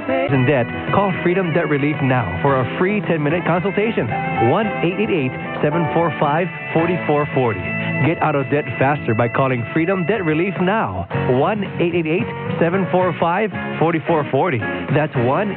pay. In debt, call Freedom Debt Relief now for a free 10-minute consultation. 1-888-745-4440. Get out of debt faster by calling Freedom Debt Relief now. 1-888-745-4440. That's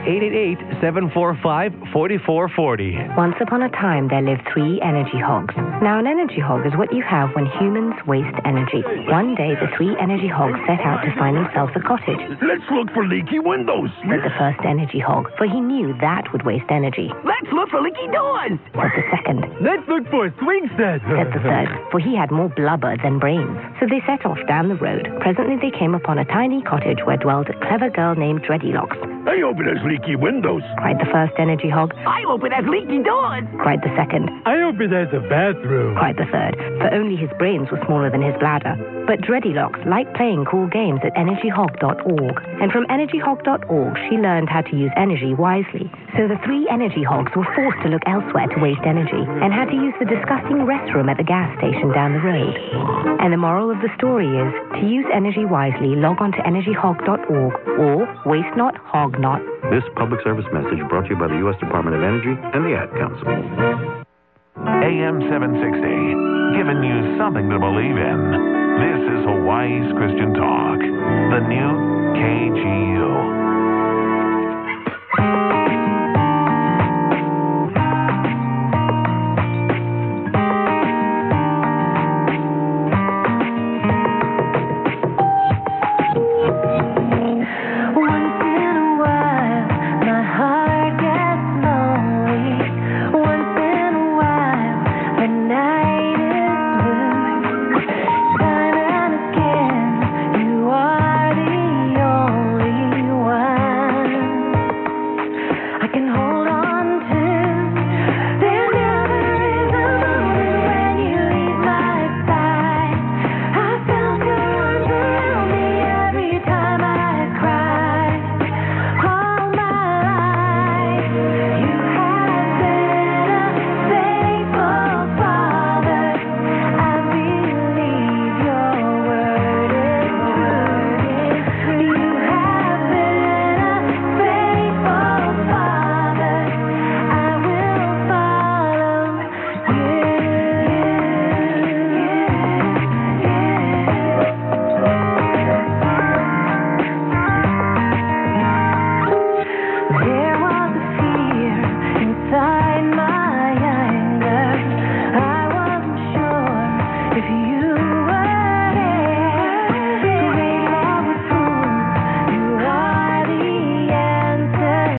1-888-745-4440. Once upon a time, there lived 3 energy hogs. Now, an energy hog is what you have when humans waste energy. One day, the 3 energy hogs set out to find themselves a cottage. Let's look for leaky windows. Said the first energy hog, for he knew that would waste energy. Let's look for leaky doors. Said the second. Let's look for a swing set. Said the third, for he had more blubber than brains. So they set off down the road. Presently, they came upon a tiny cottage where dwelled a clever girl named Dreadylocks. I hope it has leaky windows. Cried the first energy hog. I hope it has leaky doors. Cried the second. I hope it has a bathroom. Cried the third, for only his brains were smaller than his bladder. But Dreadylocks liked playing cool games at energyhog.org. And from energyhog.org, she learned how to use energy wisely. So the 3 energy hogs were forced to look elsewhere to waste energy and had to use the disgusting restroom at the gas station down the road. And the moral of the story is, to use energy wisely, log on to energyhog.org or waste not, hog not. This public service message brought to you by the U.S. Department of Energy and the Ad Council. AM 760, giving you something to believe in. This is Hawaii's Christian Talk, the new KGU.